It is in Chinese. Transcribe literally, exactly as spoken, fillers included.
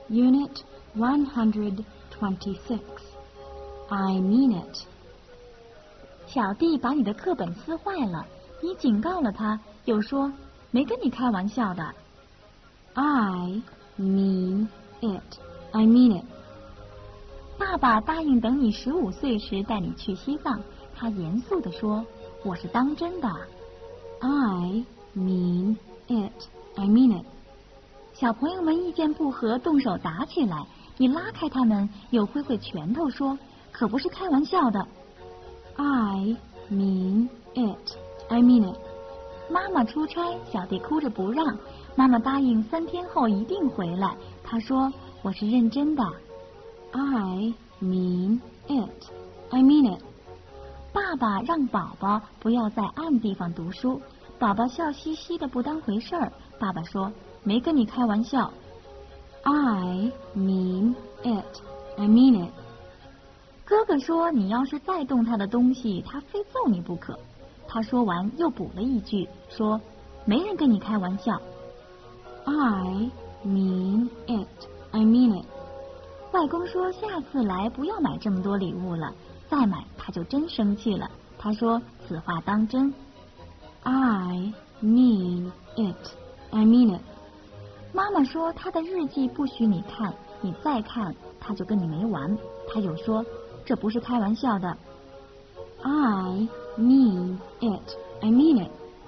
Unit one hundred twenty-six. I mean it. 小弟把你的课本撕坏了，你警告了他，又说没跟你开玩笑的。I mean it. I mean it. 爸爸答应等你十五岁时带你去西藏，他严肃地说，我是当真的。I mean it. I mean it. 小朋友们意见不合，动手打起来，你拉开他们，又挥挥拳头说，可不是开玩笑的。I mean it. I mean it. 妈妈出差，小弟哭着不让，妈妈答应三天后一定回来，他说我是认真的。I mean it. I mean it. 爸爸让宝宝不要在暗地方读书，宝宝笑嘻嘻的不当回事儿，爸爸说没跟你开玩笑。I mean it. I mean it. 哥哥说你要是再动他的东西，他非揍你不可。他说完又补了一句，说没人跟你开玩笑。I mean it. I mean it. 外公说下次来不要买这么多礼物了，再买他就真生气了。他说此话当真。I mean it. I mean it. 妈妈说他的日记不许你看，你再看他就跟你没完。他又说这不是开玩笑的。I mean it. I mean it.